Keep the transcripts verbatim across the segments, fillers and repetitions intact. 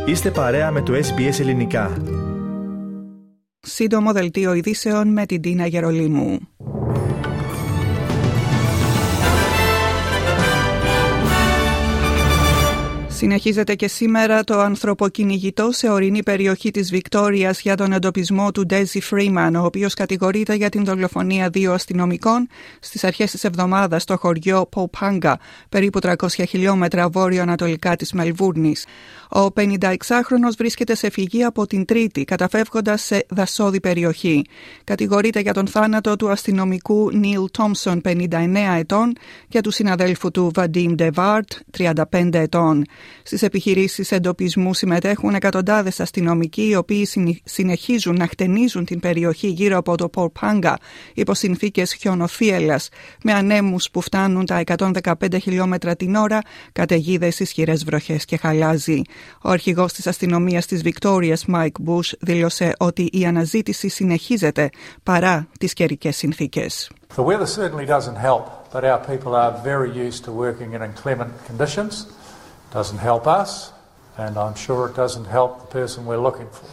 Είστε παρέα με το Ες Μπι Ες Ελληνικά. Σύντομο δελτίο ειδήσεων με την Τίνα Γερολίμου. Συνεχίζεται και σήμερα το ανθρωποκυνηγητό σε ορεινή περιοχή της Βικτόριας για τον εντοπισμό του Ντέζι Φρίμαν, ο οποίος κατηγορείται για την δολοφονία δύο αστυνομικών στις αρχές της εβδομάδας στο χωριό Ποπάγκα, περίπου τριακόσια χιλιόμετρα βόρειο-ανατολικά της Μελβούρνης. Ο πενηνταεξάχρονος βρίσκεται σε φυγή από την Τρίτη, καταφεύγοντας σε δασόδη περιοχή. Κατηγορείται για τον θάνατο του αστυνομικού Νίλ Τόμσον, πενήντα εννέα ετών, και του συναδέλφου του Βαντίμ Ντεβάρτ, τριάντα πέντε ετών. Στις επιχειρήσεις εντοπισμού συμμετέχουν εκατοντάδες αστυνομικοί, οι οποίοι συνεχίζουν να χτενίζουν την περιοχή γύρω από το Ποπάγκα υπό συνθήκες χιονοθύελλας, με ανέμους που φτάνουν τα εκατόν δεκαπέντε χιλιόμετρα την ώρα, καταιγίδες, ισχυρές βροχές και χαλάζι. Ο αρχηγός της αστυνομίας της Βικτόριας, Μάικ Μπους, δήλωσε ότι η αναζήτηση συνεχίζεται παρά τις καιρικές συνθήκες. The weather certainly doesn't help, but our people are very used to working in inclement conditions. Doesn't help us, and I'm sure it doesn't help the person we're looking for.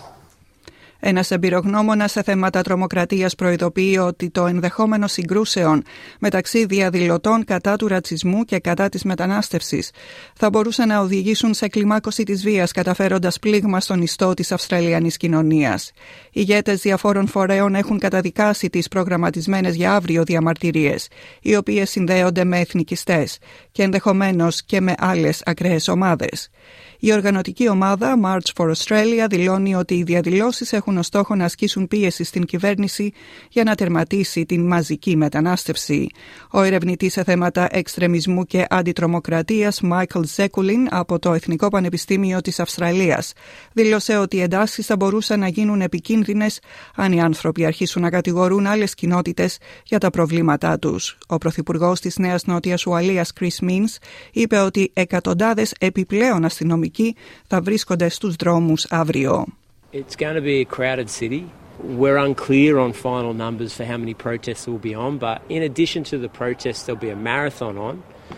Ένας εμπειρογνώμονας σε θέματα τρομοκρατίας προειδοποιεί ότι το ενδεχόμενο συγκρούσεων μεταξύ διαδηλωτών κατά του ρατσισμού και κατά της μετανάστευσης θα μπορούσε να οδηγήσουν σε κλιμάκωση της βίας, καταφέροντας πλήγμα στον ιστό της Αυστραλιανής κοινωνίας. Ηγέτες διαφόρων φορέων έχουν καταδικάσει τις προγραμματισμένες για αύριο διαμαρτυρίες, οι οποίες συνδέονται με εθνικιστές και ενδεχομένως και με άλλες ακραίες ομάδες. Η οργανωτική ομάδα March for Australia δηλώνει ότι οι διαδηλώσεις έχουν ως στόχο να ασκήσουν πίεση στην κυβέρνηση για να τερματίσει την μαζική μετανάστευση. Ο ερευνητής σε θέματα εξτρεμισμού και αντιτρομοκρατίας Michael Zekulin από το Εθνικό Πανεπιστήμιο της Αυστραλίας δήλωσε ότι οι εντάσεις θα μπορούσαν να γίνουν επικίνδυνες αν οι άνθρωποι αρχίσουν να κατηγορούν άλλες κοινότητες για τα προβλήματά τους. Ο Πρωθυπουργός της Νέας Νότιας Ουαλίας Chris Minns είπε ότι εκατοντάδες επιπλέον αστυνομικοί θα βρίσκονται στους δρόμους αύριο. It's going to be a crowded city. We're unclear on final numbers for how many protests there will be on, but in addition to the protests, there'll be a marathon on.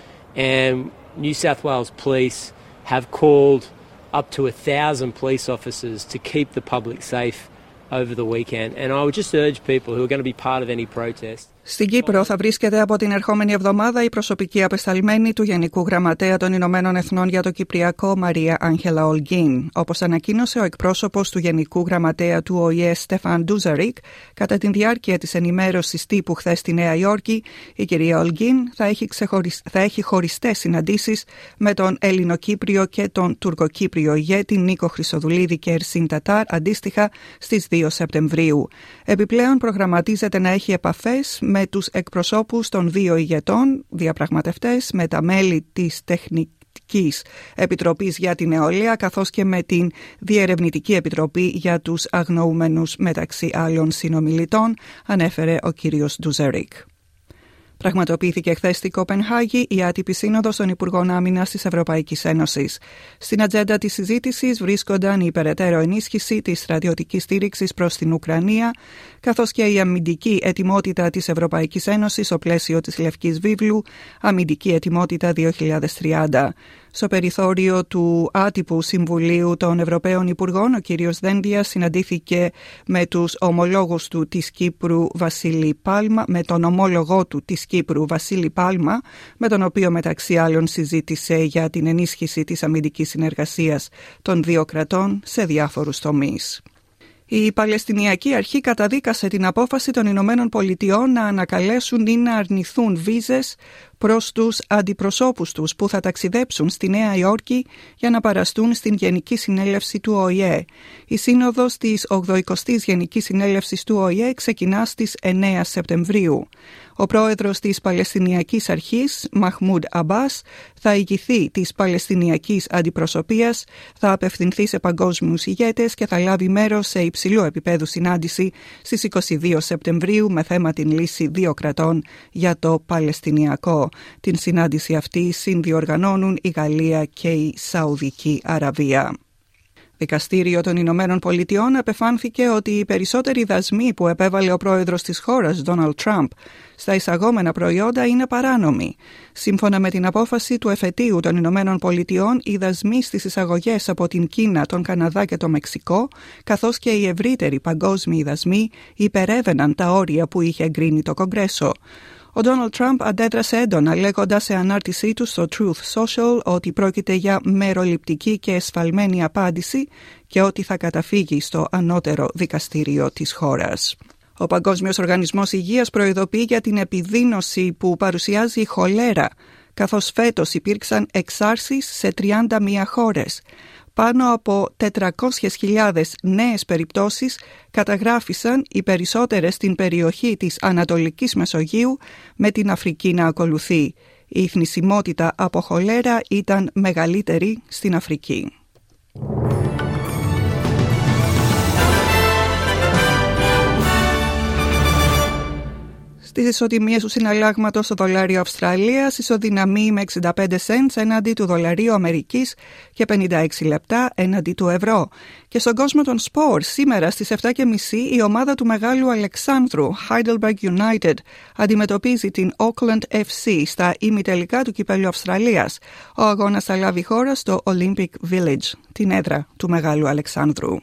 And New South Wales Police have called up to a thousand police officers to keep the public safe over the weekend. And I would just urge people who are going to be part of any protest. Στην Κύπρο θα βρίσκεται από την ερχόμενη εβδομάδα η προσωπική απεσταλμένη του Γενικού Γραμματέα των Ηνωμένων Εθνών για το Κυπριακό, Μαρία Άγγελα Ολγκίν. Όπως ανακοίνωσε ο εκπρόσωπος του Γενικού Γραμματέα του Ο Η Ε, Στέφαν Ντούζαρικ, κατά τη διάρκεια της ενημέρωσης τύπου χθες στη Νέα Υόρκη, η κυρία Ολγκίν θα έχει, ξεχωρισ... θα έχει χωριστές συναντήσεις με τον Ελληνοκύπριο και τον Τουρκοκύπριο ηγέτη Νίκο Χρυσοδουλίδη και Ερσίν Τατάρ, αντίστοιχα στις δύο Σεπτεμβρίου. Επιπλέον προγραμματίζεται να έχει επαφές με τους εκπροσώπους των δύο ηγετών, διαπραγματευτές, με τα μέλη της Τεχνικής Επιτροπής για την Νεολαία, καθώς και με την Διερευνητική Επιτροπή για τους Αγνοούμενους, μεταξύ άλλων συνομιλητών, ανέφερε ο κύριος Ντουζερίκ. Πραγματοποιήθηκε χθες στη Κοπενχάγη η άτυπη σύνοδος των Υπουργών Άμυνας της Ευρωπαϊκής Ένωσης. Στην ατζέντα της συζήτησης βρίσκονταν η περαιτέρω ενίσχυση της στρατιωτικής στήριξης προς την Ουκρανία, καθώς και η αμυντική ετοιμότητα της Ευρωπαϊκής Ένωσης στο πλαίσιο της Λευκής Βίβλου, αμυντική ετοιμότητα δύο χιλιάδες τριάντα. Στο περιθώριο του άτυπου Συμβουλίου των Ευρωπαίων Υπουργών, ο κύριος Δένδιας συναντήθηκε με τους ομολόγους του της Κύπρου Βασίλη Πάλμα, με τον ομόλογό του της Κύπρου Βασίλη Πάλμα, με τον οποίο μεταξύ άλλων συζήτησε για την ενίσχυση της αμυντικής συνεργασίας των δύο κρατών σε διάφορους τομείς. Η Παλαιστινιακή Αρχή καταδίκασε την απόφαση των Ηνωμένων Πολιτειών να ανακαλέσουν ή να αρνηθούν βίζες προς τους αντιπροσώπους τους που θα ταξιδέψουν στη Νέα Υόρκη για να παραστούν στην Γενική Συνέλευση του Ο Η Ε. Η σύνοδος της ογδοηκοστής Γενικής Συνέλευσης του Ο Η Ε ξεκινά στις εννέα Σεπτεμβρίου. Ο πρόεδρος της Παλαιστινιακής Αρχής, Μαχμούντ Αμπάς, θα ηγηθεί της Παλαιστινιακής Αντιπροσωπείας, θα απευθυνθεί σε παγκόσμιους ηγέτες και θα λάβει μέρος σε υψηλού επίπεδου συνάντηση στις είκοσι δύο Σεπτεμβρίου με θέμα την λύση δύο κρατών για το Παλαιστινιακό. Την συνάντηση αυτή συνδιοργανώνουν η Γαλλία και η Σαουδική Αραβία. Δικαστήριο των Ηνωμένων Πολιτειών απεφάνθηκε ότι οι περισσότεροι δασμοί που επέβαλε ο πρόεδρος της χώρας, Ντόναλντ Τραμπ, στα εισαγόμενα προϊόντα είναι παράνομοι. Σύμφωνα με την απόφαση του εφετείου των Ηνωμένων Πολιτειών, οι δασμοί στις εισαγωγές από την Κίνα, τον Καναδά και το Μεξικό, καθώς και οι ευρύτεροι παγκόσμιοι δασμοί, υπερέβαιναν τα όρια που είχε εγκρίνει το Κογκρέσο. Ο Ντόναλντ Τραμπ αντέδρασε έντονα, λέγοντας σε ανάρτησή του στο Truth Social ότι πρόκειται για μεροληπτική και εσφαλμένη απάντηση και ότι θα καταφύγει στο ανώτερο δικαστήριο της χώρας. Ο Παγκόσμιος Οργανισμός Υγείας προειδοποιεί για την επιδείνωση που παρουσιάζει η χολέρα, καθώς φέτος υπήρξαν εξάρσεις σε τριάντα μία χώρες. Πάνω από τετρακόσιες χιλιάδες νέες περιπτώσεις καταγράφησαν, οι περισσότερες στην περιοχή της Ανατολικής Μεσογείου, με την Αφρική να ακολουθεί. Η θνησιμότητα από χολέρα ήταν μεγαλύτερη στην Αφρική. Στις ισοτιμίες του συναλλάγματος, το δολάριο Αυστραλίας ισοδυναμεί με εξήντα πέντε σεντς έναντι του δολαρίου Αμερικής και πενήντα έξι λεπτά έναντι του ευρώ. Και στον κόσμο των σπορ, σήμερα στις επτά και μισή η ομάδα του Μεγάλου Αλεξάνδρου, Heidelberg United, αντιμετωπίζει την Auckland εφ σι στα ημιτελικά του Κυπέλλου Αυστραλίας. Ο αγώνας θα λάβει χώρα στο Olympic Village, την έδρα του Μεγάλου Αλεξάνδρου.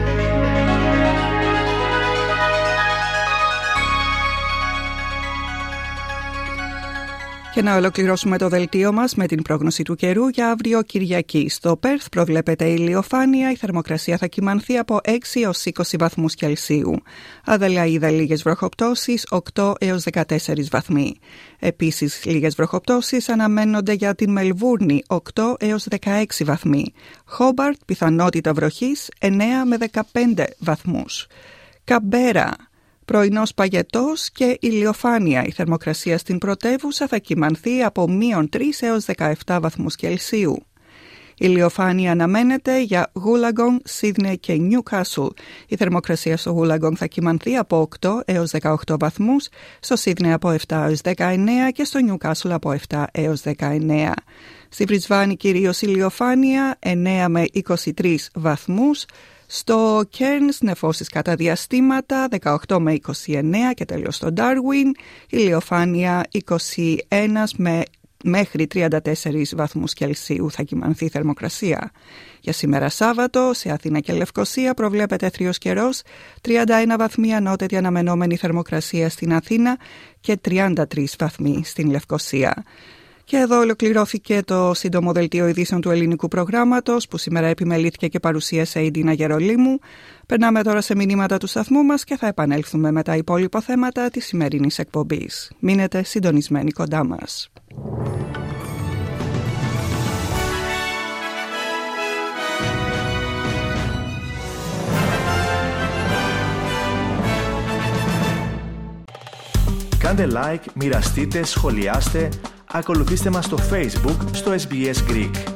Και να ολοκληρώσουμε το δελτίο μας με την πρόγνωση του καιρού για αύριο Κυριακή. Στο Πέρθ προβλέπεται ηλιοφάνεια, η θερμοκρασία θα κυμανθεί από έξι έως είκοσι βαθμούς Κελσίου. Αδελαΐδα λίγες βροχοπτώσεις, οκτώ έως δεκατέσσερις βαθμοί. Επίσης λίγες βροχοπτώσεις αναμένονται για την Μελβούρνη, οκτώ έως δεκαέξι βαθμοί. Χόμπαρτ πιθανότητα βροχής, εννέα με δεκαπέντε βαθμούς. Καμπέρα, πρωινός παγετός και ηλιοφάνεια. Η θερμοκρασία στην πρωτεύουσα θα κυμανθεί από μείον τρεις έως δεκαεπτά βαθμούς Κελσίου. Ηλιοφάνεια αναμένεται για Γούλαγκον, Σίδνεϊ και Νιούκασλ. Η θερμοκρασία στο Γούλαγκον θα κυμανθεί από οκτώ έως δεκαοκτώ βαθμούς, στο Σίδνεϊ από επτά έως δεκαεννέα και στο Νιούκασλ από επτά έως δεκαεννέα. Στη Μπρισβάνη κυρίως ηλιοφάνεια, εννέα με είκοσι τρεις βαθμούς. Στο Κέρνς νεφώσεις κατά διαστήματα, δεκαοκτώ με είκοσι εννέα και τέλος στο Ντάρουιν, ηλιοφάνεια είκοσι ένα με μέχρι τριάντα τέσσερις βαθμούς Κελσίου θα κυμανθεί η θερμοκρασία. Για σήμερα Σάββατο, σε Αθήνα και Λευκοσία προβλέπεται θριος καιρός, τριάντα ένα βαθμοί ανώτατη αναμενόμενη θερμοκρασία στην Αθήνα και τριάντα τρεις βαθμοί στην Λευκοσία. Και εδώ ολοκληρώθηκε το σύντομο δελτίο ειδήσεων του ελληνικού προγράμματος που σήμερα επιμελήθηκε και παρουσίασε η Ντίνα Γερολίμου. Περνάμε τώρα σε μηνύματα του σταθμού μας και θα επανέλθουμε με τα υπόλοιπα θέματα της σημερινής εκπομπής. Μείνετε συντονισμένοι κοντά μας. Κάντε like, μοιραστείτε, σχολιάστε, ακολουθήστε μας στο Facebook, στο ες μπι ες Greek.